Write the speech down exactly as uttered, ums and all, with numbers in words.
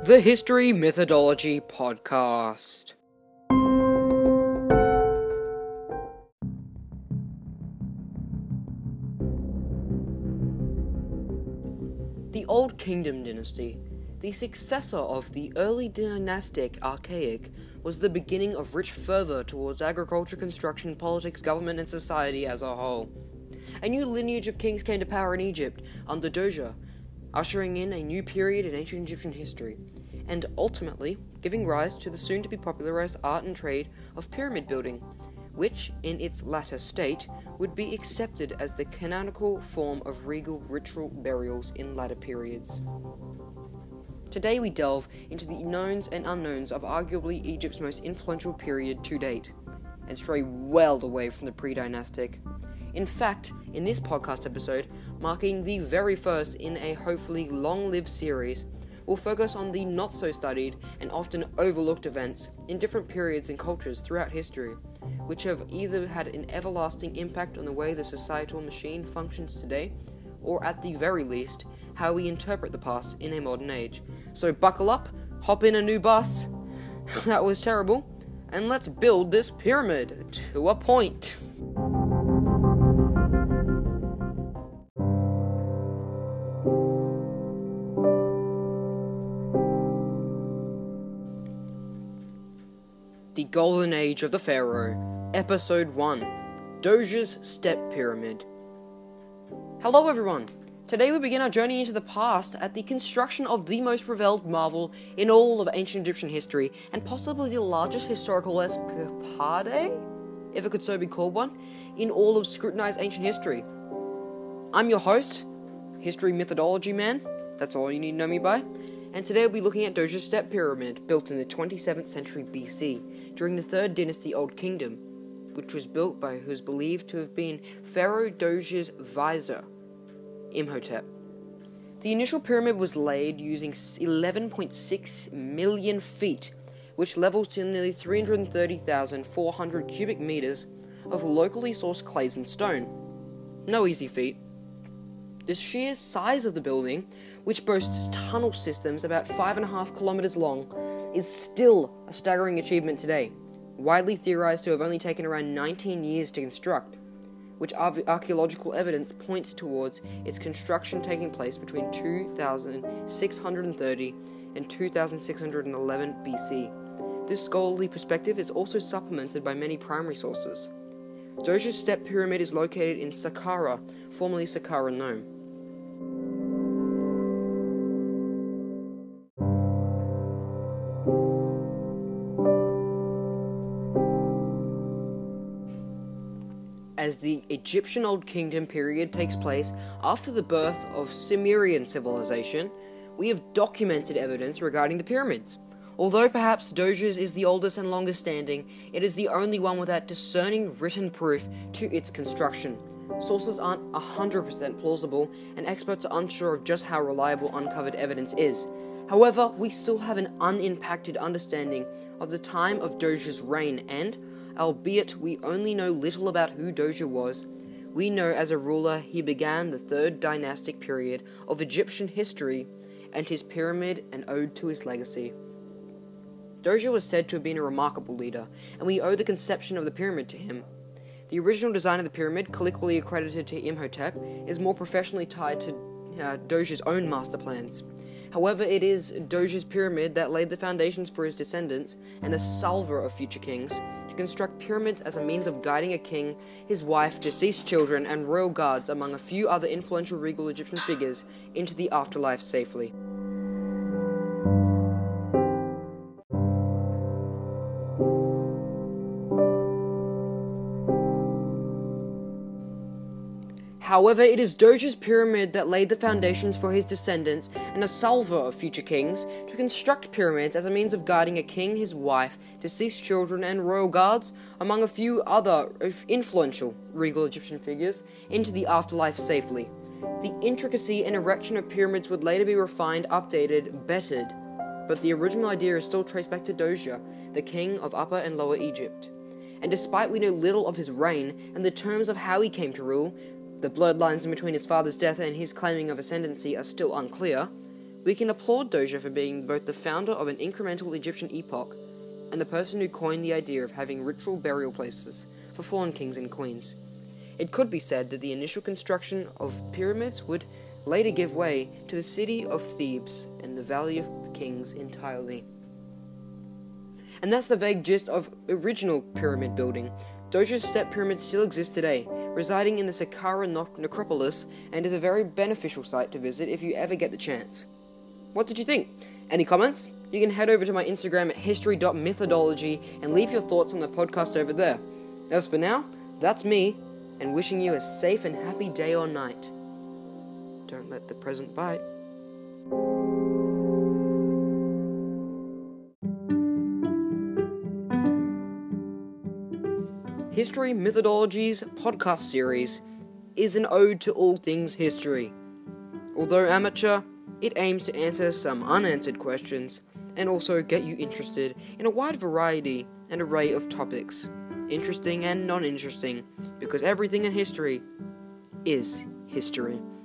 The History Methodology Podcast. The Old Kingdom dynasty, the successor of the early dynastic archaic, was the beginning of rich fervor towards agriculture, construction, politics, government, and society as a whole. A new lineage of kings came to power in Egypt under Doja, ushering in a new period in ancient Egyptian history, and ultimately giving rise to the soon-to-be popularized art and trade of pyramid building, which, in its latter state, would be accepted as the canonical form of regal ritual burials in latter periods. Today we delve into the knowns and unknowns of arguably Egypt's most influential period to date, and stray well away from the pre-dynastic. In fact, in this podcast episode, marking the very first in a hopefully long-lived series, we'll focus on the not-so-studied and often overlooked events in different periods and cultures throughout history, which have either had an everlasting impact on the way the societal machine functions today, or at the very least, how we interpret the past in a modern age. So buckle up, hop in a new bus, that was terrible, and let's build this pyramid to a point. The Golden Age of the Pharaoh, Episode one, Doja's Step Pyramid. Hello everyone! Today we begin our journey into the past at the construction of the most revered marvel in all of ancient Egyptian history, and possibly the largest historical escapade, if it could so be called one, in all of scrutinized ancient history. I'm your host, History Methodology Man, that's all you need to know me by, and today we'll be looking at Doja's Step Pyramid, built in the twenty-seventh century B C, during the third dynasty Old Kingdom, which was built by who is believed to have been Pharaoh Doja's vizier, Imhotep. The initial pyramid was laid using eleven point six million feet, which levels to nearly three hundred thirty thousand four hundred cubic meters of locally sourced clays and stone. No easy feat. The sheer size of the building, which boasts tunnel systems about five and a half kilometers long, is still a staggering achievement today, widely theorized to have only taken around nineteen years to construct, which archaeological evidence points towards its construction taking place between two thousand six hundred thirty and two thousand six hundred eleven B C. This scholarly perspective is also supplemented by many primary sources. Doja's Step Pyramid is located in Saqqara, formerly Saqqara Nome. As the Egyptian Old Kingdom period takes place after the birth of Sumerian civilization, we have documented evidence regarding the pyramids. Although perhaps Doja's is the oldest and longest standing, it is the only one without discerning written proof to its construction. Sources aren't one hundred percent plausible, and experts are unsure of just how reliable uncovered evidence is. However, we still have an unimpacted understanding of the time of Doja's reign, and albeit we only know little about who Doja was, we know as a ruler he began the third dynastic period of Egyptian history, and his pyramid an ode to his legacy. Doja was said to have been a remarkable leader, and we owe the conception of the pyramid to him. The original design of the pyramid, colloquially accredited to Imhotep, is more professionally tied to uh, Doja's own master plans. However, it is Doja's pyramid that laid the foundations for his descendants, and a salver of future kings, to construct pyramids as a means of guiding a king, his wife, deceased children, and royal guards, among a few other influential regal Egyptian figures, into the afterlife safely. However, it is Doja's pyramid that laid the foundations for his descendants and a salver of future kings to construct pyramids as a means of guiding a king, his wife, deceased children, and royal guards, among a few other influential regal Egyptian figures, into the afterlife safely. The intricacy and erection of pyramids would later be refined, updated, bettered, but the original idea is still traced back to Doja, the king of Upper and Lower Egypt. And despite we know little of his reign and the terms of how he came to rule, the bloodlines in between his father's death and his claiming of ascendancy are still unclear, We can applaud Doja for being both the founder of an incremental Egyptian epoch and the person who coined the idea of having ritual burial places for fallen kings and queens. It could be said that the initial construction of pyramids would later give way to the city of Thebes and the Valley of the Kings entirely. And that's the vague gist of original pyramid building. Doja's step pyramid still exists today, residing in the Saqqara necropolis, and is a very beneficial site to visit if you ever get the chance. What did you think? Any comments? You can head over to my Instagram at history dot methodology and leave your thoughts on the podcast over there. As for now, that's me, and wishing you a safe and happy day or night. Don't let the present bite. History Methodology's podcast series is an ode to all things history. Although amateur, it aims to answer some unanswered questions and also get you interested in a wide variety and array of topics, interesting and non-interesting, because everything in history is history.